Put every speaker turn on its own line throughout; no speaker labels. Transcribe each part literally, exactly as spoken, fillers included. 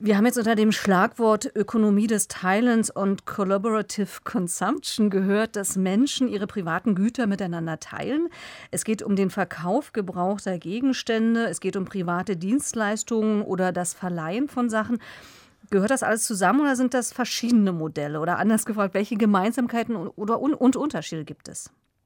Wir haben jetzt unter dem Schlagwort Ökonomie des Teilens und Collaborative Consumption gehört, dass Menschen ihre privaten Güter miteinander teilen. Es geht um den Verkauf gebrauchter Gegenstände, es geht um private Dienstleistungen oder das Verleihen von Sachen. Gehört das alles zusammen oder sind das verschiedene Modelle? Oder anders gefragt, welche Gemeinsamkeiten oder und Unterschiede gibt es?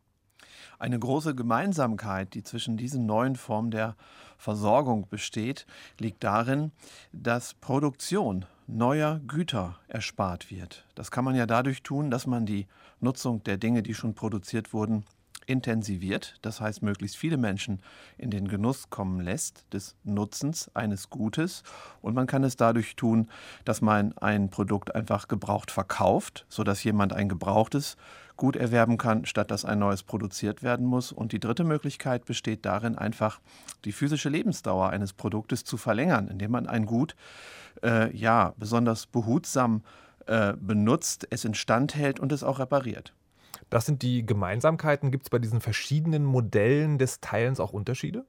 Eine große Gemeinsamkeit, die zwischen diesen neuen Formen der Versorgung besteht, liegt darin, dass Produktion neuer Güter erspart wird. Das kann man ja dadurch tun, dass man die Nutzung der Dinge, die schon produziert wurden, intensiviert. Das heißt, möglichst viele Menschen in den Genuss kommen lässt des Nutzens eines Gutes. Und man kann es dadurch tun, dass man ein Produkt einfach gebraucht verkauft, sodass jemand ein gebrauchtes Gut erwerben kann, statt dass ein neues produziert werden muss. Und die dritte Möglichkeit besteht darin, einfach die physische Lebensdauer eines Produktes zu verlängern, indem man ein Gut äh, ja, besonders behutsam äh, benutzt, es instand hält und es auch repariert.
Das sind die Gemeinsamkeiten. Gibt es bei diesen verschiedenen Modellen des Teilens auch Unterschiede?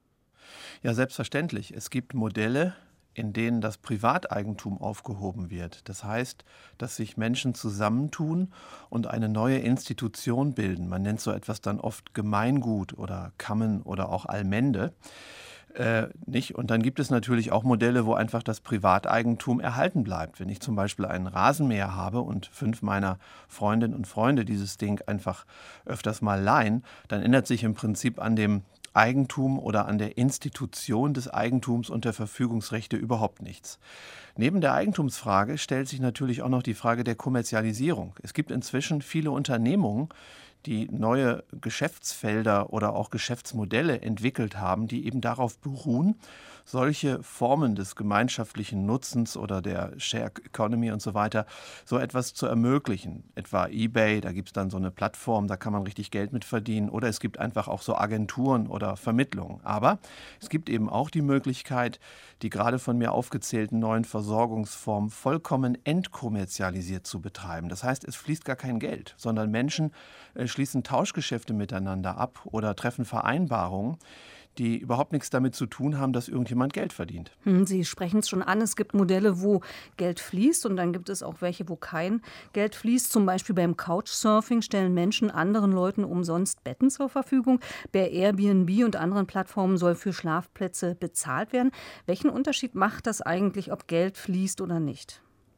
Ja, selbstverständlich. Es gibt Modelle, in denen das Privateigentum aufgehoben wird. Das heißt, dass sich Menschen zusammentun und eine neue Institution bilden. Man nennt so etwas dann oft Gemeingut oder Kammen oder auch Allmende. Äh, nicht? Und dann gibt es natürlich auch Modelle, wo einfach das Privateigentum erhalten bleibt. Wenn ich zum Beispiel einen Rasenmäher habe und fünf meiner Freundinnen und Freunde dieses Ding einfach öfters mal leihen, dann ändert sich im Prinzip an dem Eigentum oder an der Institution des Eigentums und der Verfügungsrechte überhaupt nichts. Neben der Eigentumsfrage stellt sich natürlich auch noch die Frage der Kommerzialisierung. Es gibt inzwischen viele Unternehmungen, die neue Geschäftsfelder oder auch Geschäftsmodelle entwickelt haben, die eben darauf beruhen, solche Formen des gemeinschaftlichen Nutzens oder der Share Economy und so weiter, so etwas zu ermöglichen. Etwa eBay, da gibt es dann so eine Plattform, da kann man richtig Geld mit verdienen. Oder es gibt einfach auch so Agenturen oder Vermittlungen. Aber es gibt eben auch die Möglichkeit, die gerade von mir aufgezählten neuen Versorgungsformen vollkommen entkommerzialisiert zu betreiben. Das heißt, es fließt gar kein Geld, sondern Menschen äh, schließen Tauschgeschäfte miteinander ab oder treffen Vereinbarungen, die überhaupt nichts damit zu tun haben, dass irgendjemand Geld verdient.
Hm, Sie sprechen es schon an, es gibt Modelle, wo Geld fließt und dann gibt es auch welche, wo kein Geld fließt. Zum Beispiel beim Couchsurfing stellen Menschen anderen Leuten umsonst Betten zur Verfügung. Bei Airbnb und anderen Plattformen soll für Schlafplätze bezahlt werden. Welchen Unterschied macht das eigentlich, ob Geld fließt oder nicht?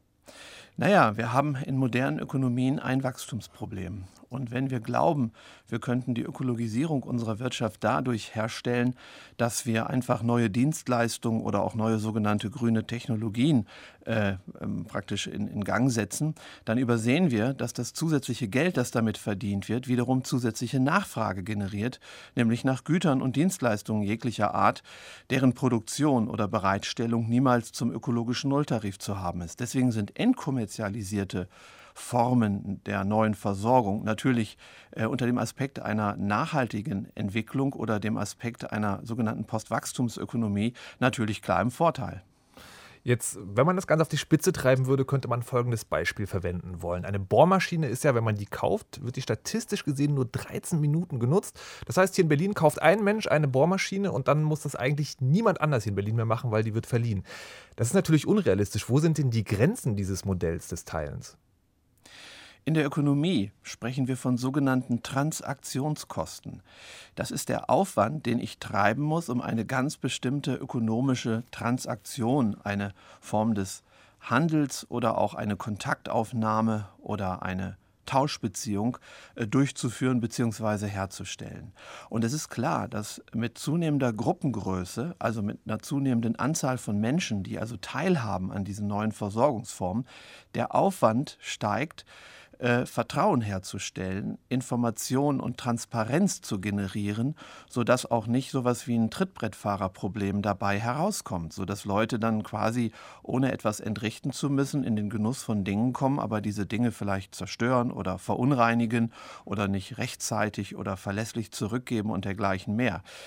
Naja, wir haben in modernen Ökonomien ein Wachstumsproblem. Und wenn wir glauben, wir könnten die Ökologisierung unserer Wirtschaft dadurch herstellen, dass wir einfach neue Dienstleistungen oder auch neue sogenannte grüne Technologien äh, ähm, praktisch in, in Gang setzen, dann übersehen wir, dass das zusätzliche Geld, das damit verdient wird, wiederum zusätzliche Nachfrage generiert, nämlich nach Gütern und Dienstleistungen jeglicher Art, deren Produktion oder Bereitstellung niemals zum ökologischen Nulltarif zu haben ist. Deswegen sind entkommerzialisierte Formen der neuen Versorgung natürlich äh, unter dem Aspekt einer nachhaltigen Entwicklung oder dem Aspekt einer sogenannten Postwachstumsökonomie natürlich klar im Vorteil.
Jetzt, wenn man das Ganze auf die Spitze treiben würde, könnte man folgendes Beispiel verwenden wollen. Eine Bohrmaschine ist ja, wenn man die kauft, wird die statistisch gesehen nur dreizehn Minuten genutzt. Das heißt, hier in Berlin kauft ein Mensch eine Bohrmaschine und dann muss das eigentlich niemand anders hier in Berlin mehr machen, weil die wird verliehen. Das ist natürlich unrealistisch. Wo sind denn die Grenzen dieses Modells des Teilens?
In der Ökonomie sprechen wir von sogenannten Transaktionskosten. Das ist der Aufwand, den ich treiben muss, um eine ganz bestimmte ökonomische Transaktion, eine Form des Handels oder auch eine Kontaktaufnahme oder eine Tauschbeziehung äh, durchzuführen bzw. herzustellen. Und es ist klar, dass mit zunehmender Gruppengröße, also mit einer zunehmenden Anzahl von Menschen, die also teilhaben an diesen neuen Versorgungsformen, der Aufwand steigt, Äh, Vertrauen herzustellen, Information und Transparenz zu generieren, sodass auch nicht sowas wie ein Trittbrettfahrerproblem dabei herauskommt, sodass Leute dann quasi, ohne etwas entrichten zu müssen, in den Genuss von Dingen kommen, aber diese Dinge vielleicht zerstören oder verunreinigen oder nicht rechtzeitig oder verlässlich zurückgeben und dergleichen mehr.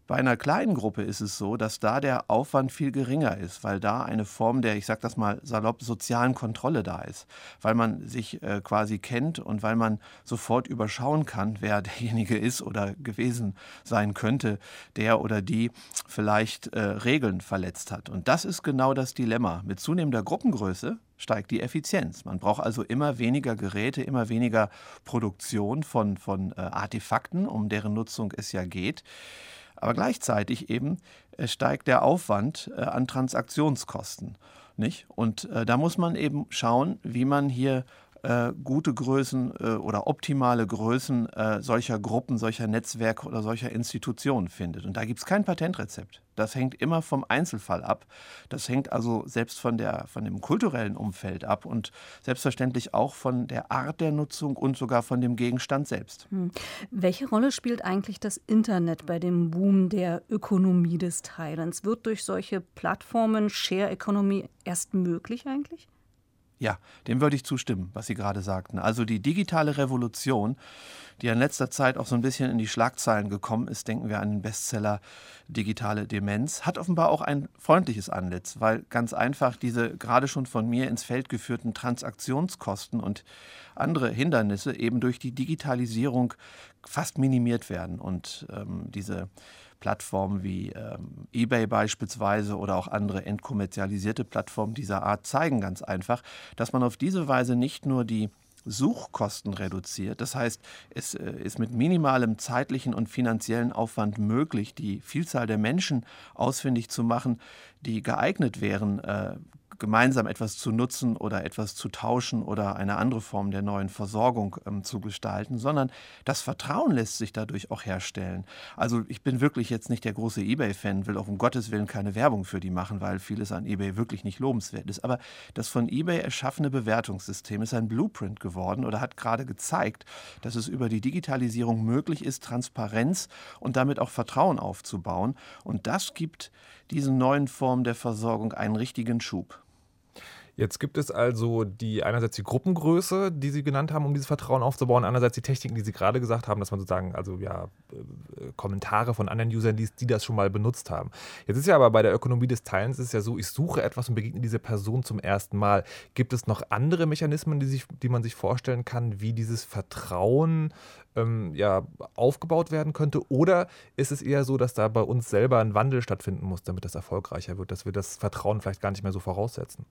Bei einer kleinen Gruppe ist es so, dass da der Aufwand viel geringer ist, weil da eine Form der, ich sage das mal salopp, sozialen Kontrolle da ist, weil man sich äh, quasi kennt und weil man sofort überschauen kann, wer derjenige ist oder gewesen sein könnte, der oder die vielleicht äh, Regeln verletzt hat. Und das ist genau das Dilemma. Mit zunehmender Gruppengröße steigt die Effizienz. Man braucht also immer weniger Geräte, immer weniger Produktion von, von äh, Artefakten, um deren Nutzung es ja geht. Aber gleichzeitig eben äh, steigt der Aufwand äh, an Transaktionskosten. Nicht? Und äh, da muss man eben schauen, wie man hier äh, gute Größen äh, oder optimale Größen äh, solcher Gruppen, solcher Netzwerke oder solcher Institutionen findet. Und da gibt es kein Patentrezept. Das hängt immer vom Einzelfall ab. Das hängt also selbst von, der, von dem kulturellen Umfeld ab und selbstverständlich auch von der Art der Nutzung und sogar von dem Gegenstand selbst.
Hm. Welche Rolle spielt eigentlich das Internet bei dem Boom der Ökonomie des Teilens? Wird durch solche Plattformen Share Economy erst möglich eigentlich?
Ja, dem würde ich zustimmen, was Sie gerade sagten. Also die digitale Revolution, die in letzter Zeit auch so ein bisschen in die Schlagzeilen gekommen ist, denken wir an den Bestseller Digitale Demenz, hat offenbar auch ein freundliches Antlitz, weil ganz einfach diese gerade schon von mir ins Feld geführten Transaktionskosten und andere Hindernisse eben durch die Digitalisierung fast minimiert werden. Und ähm, diese Plattformen wie ähm, eBay beispielsweise oder auch andere entkommerzialisierte Plattformen dieser Art zeigen ganz einfach, dass man auf diese Weise nicht nur die Suchkosten reduziert. Das heißt, es äh, ist mit minimalem zeitlichen und finanziellen Aufwand möglich, die Vielzahl der Menschen ausfindig zu machen, die geeignet wären, äh, gemeinsam etwas zu nutzen oder etwas zu tauschen oder eine andere Form der neuen Versorgung ähm, zu gestalten, sondern das Vertrauen lässt sich dadurch auch herstellen. Also ich bin wirklich jetzt nicht der große eBay-Fan, will auch um Gottes Willen keine Werbung für die machen, weil vieles an eBay wirklich nicht lobenswert ist. Aber das von eBay erschaffene Bewertungssystem ist ein Blueprint geworden oder hat gerade gezeigt, dass es über die Digitalisierung möglich ist, Transparenz und damit auch Vertrauen aufzubauen. Und das gibt diesen neuen Formen der Versorgung einen richtigen Schub.
Jetzt gibt es also die einerseits die Gruppengröße, die Sie genannt haben, um dieses Vertrauen aufzubauen, andererseits die Techniken, die Sie gerade gesagt haben, dass man sozusagen also ja äh, Kommentare von anderen Usern liest, die das schon mal benutzt haben. Jetzt ist ja aber bei der Ökonomie des Teilens ist ja so, ich suche etwas und begegne dieser Person zum ersten Mal. Gibt es noch andere Mechanismen, die, sich, die man sich vorstellen kann, wie dieses Vertrauen ähm, ja, aufgebaut werden könnte? Oder ist es eher so, dass da bei uns selber ein Wandel stattfinden muss, damit das erfolgreicher wird, dass wir das Vertrauen vielleicht gar nicht mehr so voraussetzen?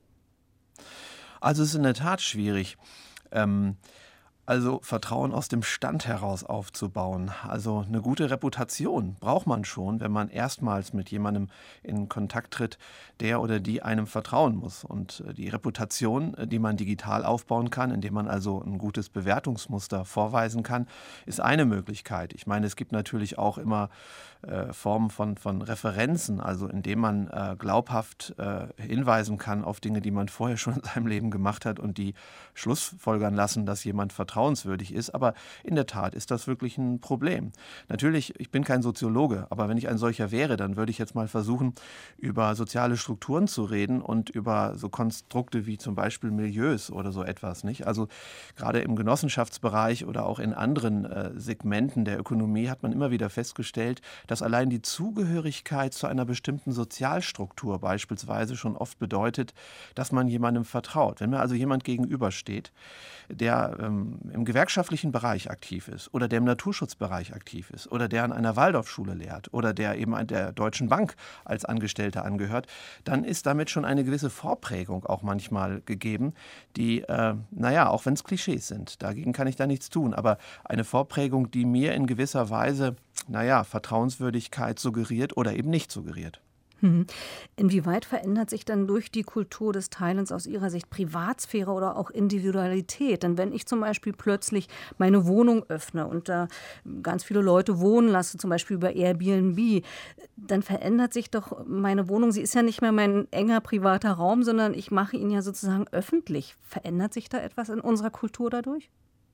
Also es ist in der Tat schwierig, ähm, also Vertrauen aus dem Stand heraus aufzubauen. Also eine gute Reputation braucht man schon, wenn man erstmals mit jemandem in Kontakt tritt, der oder die einem vertrauen muss. Und äh, die Reputation, äh, die man digital aufbauen kann, indem man also ein gutes Bewertungsmuster vorweisen kann, ist eine Möglichkeit. Ich meine, es gibt natürlich auch immer äh, Formen von, von Referenzen, also indem man äh, glaubhaft äh, hinweisen kann auf Dinge, die man vorher schon in seinem Leben gemacht hat und die schlussfolgern lassen, dass jemand vertrauenswürdig ist. Aber in der Tat ist das wirklich ein Problem. Natürlich, ich bin kein Soziologe, aber wenn ich ein solcher wäre, dann würde ich jetzt mal versuchen, über soziale Strukturen zu reden und über so Konstrukte wie zum Beispiel Milieus oder so etwas, nicht? Also gerade im Genossenschaftsbereich oder auch in anderen äh, Segmenten der Ökonomie hat man immer wieder festgestellt, dass allein die Zugehörigkeit zu einer bestimmten Sozialstruktur beispielsweise schon oft bedeutet, dass man jemandem vertraut. Wenn mir also jemand gegenübersteht, der ähm, im gewerkschaftlichen Bereich aktiv ist oder der im Naturschutzbereich aktiv ist oder der an einer Waldorfschule lehrt oder der eben an der Deutschen Bank als Angestellter angehört, dann ist damit schon eine gewisse Vorprägung auch manchmal gegeben, die, äh, naja, auch wenn es Klischees sind, dagegen kann ich da nichts tun, aber eine Vorprägung, die mir in gewisser Weise, naja, Vertrauenswürdigkeit suggeriert oder eben nicht suggeriert.
Mhm. Inwieweit verändert sich dann durch die Kultur des Teilens aus Ihrer Sicht Privatsphäre oder auch Individualität? Denn wenn ich zum Beispiel plötzlich meine Wohnung öffne und da ganz viele Leute wohnen lasse, zum Beispiel über Airbnb, dann verändert sich doch meine Wohnung. Sie ist ja nicht mehr mein enger privater Raum, sondern ich mache ihn ja sozusagen öffentlich. Verändert sich da etwas in unserer Kultur dadurch?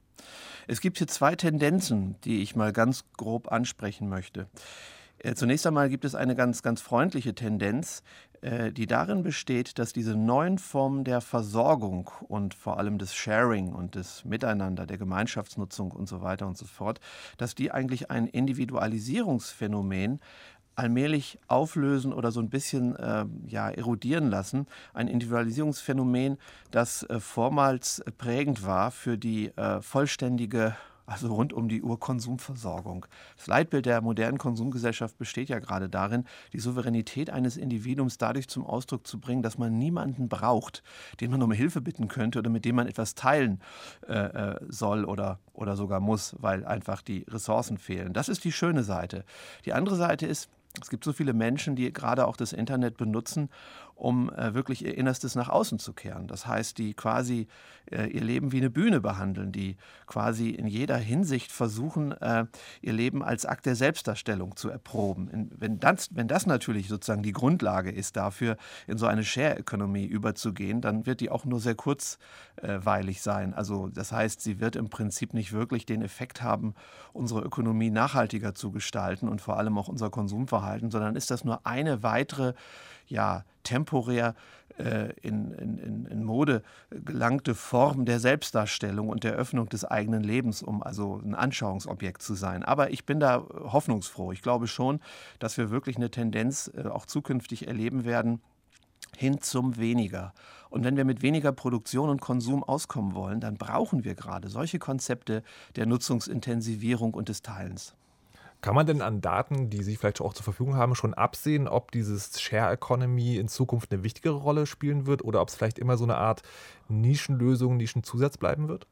Es gibt hier zwei Tendenzen, die ich mal ganz grob ansprechen möchte. Zunächst einmal gibt es eine ganz, ganz freundliche Tendenz, die darin besteht, dass diese neuen Formen der Versorgung und vor allem des Sharing und des Miteinander, der Gemeinschaftsnutzung und so weiter und so fort, dass die eigentlich ein Individualisierungsphänomen allmählich auflösen oder so ein bisschen äh, ja, erodieren lassen. Ein Individualisierungsphänomen, das äh, vormals prägend war für die äh, vollständige, also rund um die Uhr Konsumversorgung. Das Leitbild der modernen Konsumgesellschaft besteht ja gerade darin, die Souveränität eines Individuums dadurch zum Ausdruck zu bringen, dass man niemanden braucht, den man um Hilfe bitten könnte oder mit dem man etwas teilen äh, soll oder, oder sogar muss, weil einfach die Ressourcen fehlen. Das ist die schöne Seite. Die andere Seite ist, es gibt so viele Menschen, die gerade auch das Internet benutzen, um äh, wirklich ihr Innerstes nach außen zu kehren. Das heißt, die quasi äh, ihr Leben wie eine Bühne behandeln, die quasi in jeder Hinsicht versuchen, äh, ihr Leben als Akt der Selbstdarstellung zu erproben. In, wenn, das, wenn das natürlich sozusagen die Grundlage ist dafür, in so eine Share-Economy überzugehen, dann wird die auch nur sehr kurzweilig sein. Also das heißt, sie wird im Prinzip nicht wirklich den Effekt haben, unsere Ökonomie nachhaltiger zu gestalten und vor allem auch unser Konsumverhalten, sondern ist das nur eine weitere, ja, temporär äh, in, in, in Mode gelangte Form der Selbstdarstellung und der Öffnung des eigenen Lebens, um also ein Anschauungsobjekt zu sein. Aber ich bin da hoffnungsfroh. Ich glaube schon, dass wir wirklich eine Tendenz äh, auch zukünftig erleben werden, hin zum Weniger. Und wenn wir mit weniger Produktion und Konsum auskommen wollen, dann brauchen wir gerade solche Konzepte der Nutzungsintensivierung und des Teilens.
Kann man denn an Daten, die Sie vielleicht auch zur Verfügung haben, schon absehen, ob dieses Share Economy in Zukunft eine wichtigere Rolle spielen wird oder ob es vielleicht immer so eine Art Nischenlösung, Nischenzusatz bleiben wird?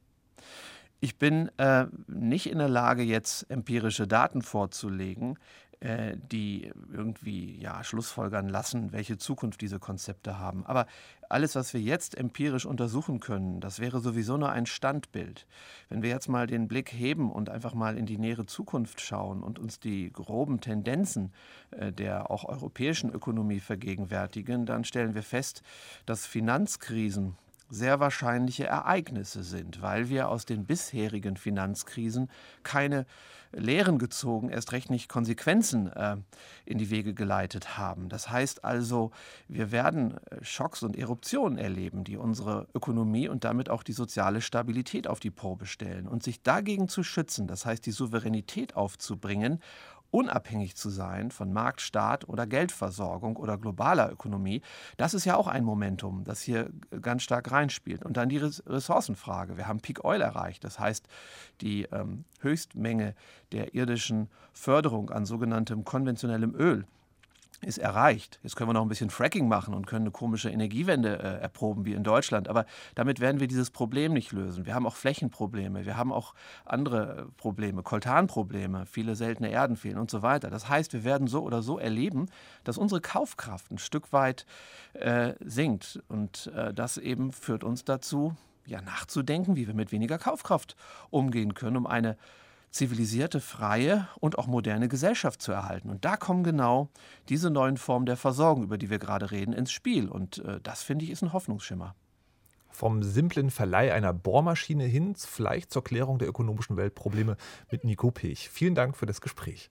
Ich bin äh, nicht in der Lage, jetzt empirische Daten vorzulegen, äh, die irgendwie ja, schlussfolgern lassen, welche Zukunft diese Konzepte haben. Aber alles, was wir jetzt empirisch untersuchen können, das wäre sowieso nur ein Standbild. Wenn wir jetzt mal den Blick heben und einfach mal in die nähere Zukunft schauen und uns die groben Tendenzen äh, der auch europäischen Ökonomie vergegenwärtigen, dann stellen wir fest, dass Finanzkrisen sehr wahrscheinliche Ereignisse sind, weil wir aus den bisherigen Finanzkrisen keine Lehren gezogen, erst recht nicht Konsequenzen äh, in die Wege geleitet haben. Das heißt also, wir werden Schocks und Eruptionen erleben, die unsere Ökonomie und damit auch die soziale Stabilität auf die Probe stellen. Und sich dagegen zu schützen, das heißt die Souveränität aufzubringen, unabhängig zu sein von Markt, Staat oder Geldversorgung oder globaler Ökonomie, das ist ja auch ein Momentum, das hier ganz stark reinspielt. Und dann die Ressourcenfrage. Wir haben Peak Oil erreicht, das heißt die ähm, Höchstmenge der irdischen Förderung an sogenanntem konventionellem Öl ist erreicht. Jetzt können wir noch ein bisschen Fracking machen und können eine komische Energiewende äh, erproben wie in Deutschland. Aber damit werden wir dieses Problem nicht lösen. Wir haben auch Flächenprobleme, wir haben auch andere Probleme, Koltanprobleme, viele seltene Erden fehlen und so weiter. Das heißt, wir werden so oder so erleben, dass unsere Kaufkraft ein Stück weit äh, sinkt. Und äh, das eben führt uns dazu, ja, nachzudenken, wie wir mit weniger Kaufkraft umgehen können, um eine zivilisierte, freie und auch moderne Gesellschaft zu erhalten. Und da kommen genau diese neuen Formen der Versorgung, über die wir gerade reden, ins Spiel. Und äh, das, finde ich, ist ein Hoffnungsschimmer.
Vom simplen Verleih einer Bohrmaschine hin vielleicht zur Klärung der ökonomischen Weltprobleme mit Nico Pech. Vielen Dank für das Gespräch.